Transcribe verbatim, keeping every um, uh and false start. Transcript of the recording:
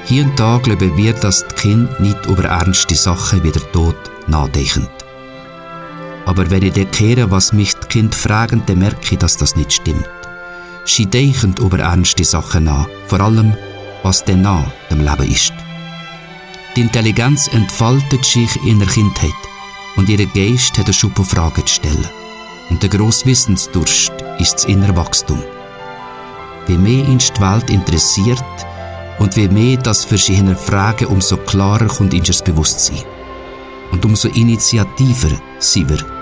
Hier und da glauben wir, dass die Kinder nicht über ernste Sachen wie der Tod nachdenken. Aber wenn ich dann höre, was mich die Kinder fragen, dann merke ich, dass das nicht stimmt. Sie denken über ernste Sachen nach, vor allem, was denn nach dem Leben ist. Die Intelligenz entfaltet sich in der Kindheit und ihr Geist hat eine Schub auf Fragen zu stellen. Und der grosse Wissensdurst ist das innere Wachstum. Wie mehr uns die Welt interessiert und wie mehr das verschiedene Fragen, umso klarer kommt uns das Bewusstsein. Und umso initiativer sind wir